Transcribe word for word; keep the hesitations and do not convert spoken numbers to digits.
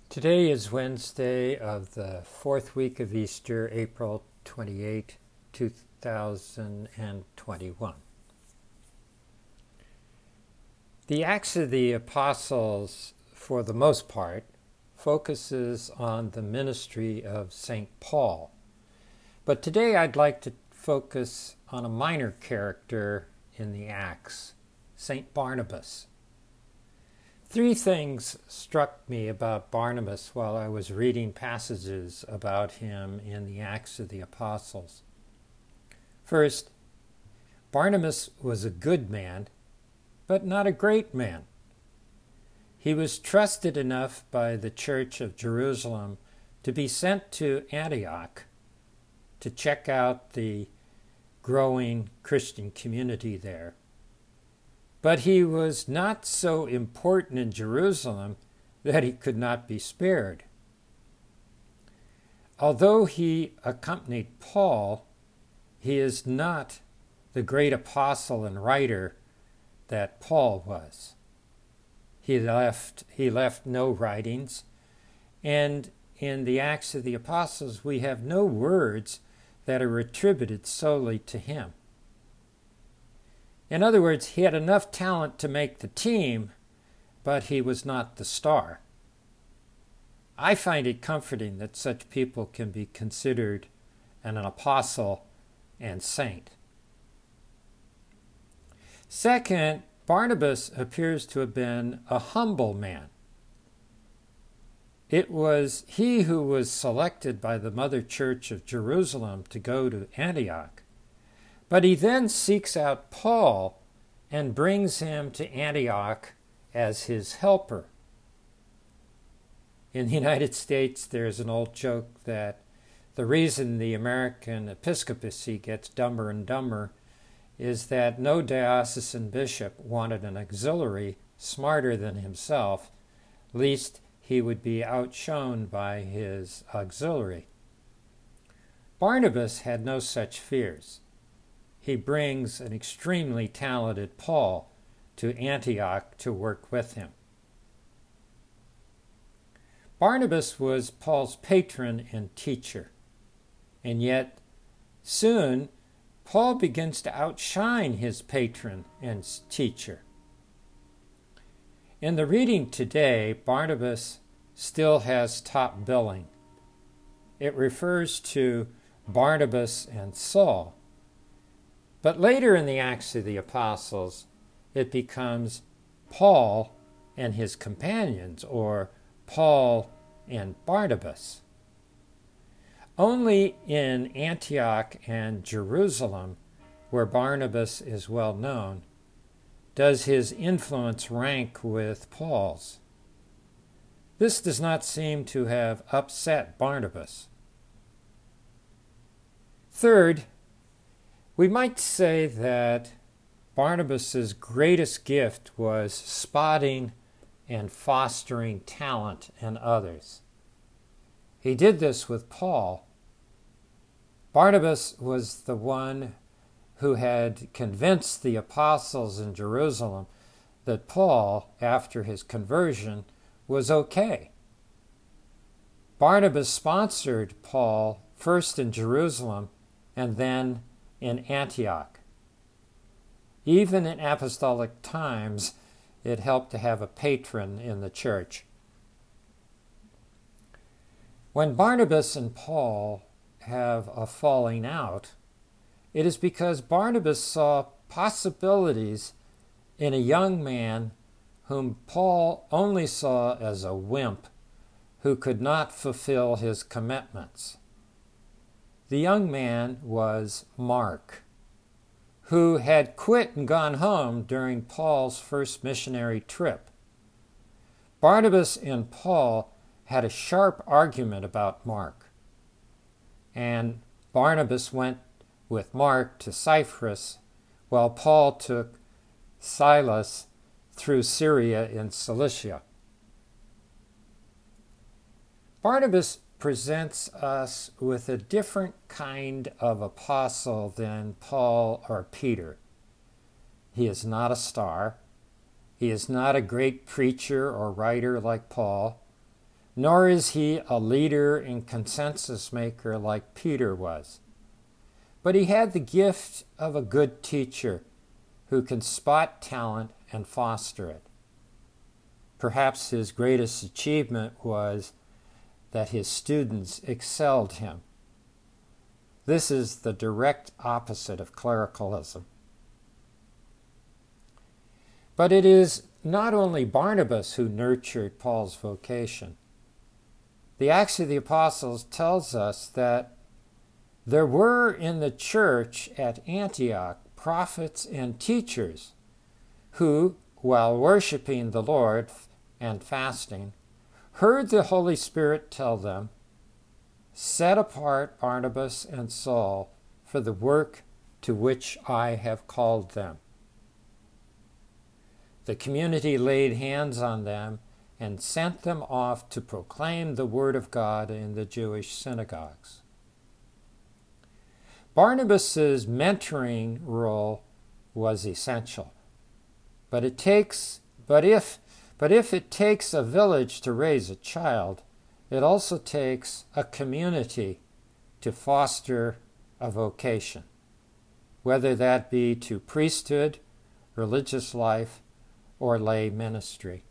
Today is Wednesday of the fourth week of Easter, April twenty-eighth, two thousand twenty-one. The Acts of the Apostles, for the most part, focuses on the ministry of Saint Paul. But today I'd like to focus on a minor character in the Acts, Saint Barnabas. Three things struck me about Barnabas while I was reading passages about him in the Acts of the Apostles. First, Barnabas was a good man, but not a great man. He was trusted enough by the Church of Jerusalem to be sent to Antioch to check out the growing Christian community there. But he was not so important in Jerusalem that he could not be spared. Although he accompanied Paul, he is not the great apostle and writer that Paul was. He left, he left no writings, and in the Acts of the Apostles we have no words that are attributed solely to him. In other words, he had enough talent to make the team, but he was not the star. I find it comforting that such people can be considered an apostle and saint. Second, Barnabas appears to have been a humble man. It was he who was selected by the Mother Church of Jerusalem to go to Antioch. But he then seeks out Paul and brings him to Antioch as his helper. In the United States, there's an old joke that the reason the American episcopacy gets dumber and dumber is that no diocesan bishop wanted an auxiliary smarter than himself, lest he would be outshone by his auxiliary. Barnabas had no such fears. He brings an extremely talented Paul to Antioch to work with him. Barnabas was Paul's patron and teacher, and yet soon Paul begins to outshine his patron and teacher. In the reading today, Barnabas still has top billing. It refers to Barnabas and Saul. But later in the Acts of the Apostles, it becomes Paul and his companions, or Paul and Barnabas. Only in Antioch and Jerusalem, where Barnabas is well known, does his influence rank with Paul's. This does not seem to have upset Barnabas. Third, we might say that Barnabas's greatest gift was spotting and fostering talent in others. He did this with Paul. Barnabas was the one who had convinced the apostles in Jerusalem that Paul, after his conversion, was okay. Barnabas sponsored Paul first in Jerusalem and then in Antioch. Even in apostolic times, it helped to have a patron in the church. When Barnabas and Paul have a falling out, it is because Barnabas saw possibilities in a young man whom Paul only saw as a wimp who could not fulfill his commitments. The young man was Mark, who had quit and gone home during Paul's first missionary trip. Barnabas and Paul had a sharp argument about Mark, and Barnabas went with Mark to Cyprus, while Paul took Silas through Syria and Cilicia. Barnabas presents us with a different kind of apostle than Paul or Peter. He is not a star. He is not a great preacher or writer like Paul, nor is he a leader and consensus maker like Peter was. But he had the gift of a good teacher who can spot talent and foster it. Perhaps his greatest achievement was that his students excelled him. This is the direct opposite of clericalism. But it is not only Barnabas who nurtured Paul's vocation. The Acts of the Apostles tells us that there were in the church at Antioch prophets and teachers who, while worshiping the Lord and fasting, heard the Holy Spirit tell them, "Set apart Barnabas and Saul for the work to which I have called them." The community laid hands on them and sent them off to proclaim the word of God in the Jewish synagogues. Barnabas's mentoring role was essential. But it takes but if but if it takes a village to raise a child, it also takes a community to foster a vocation, whether that be to priesthood, religious life, or lay ministry.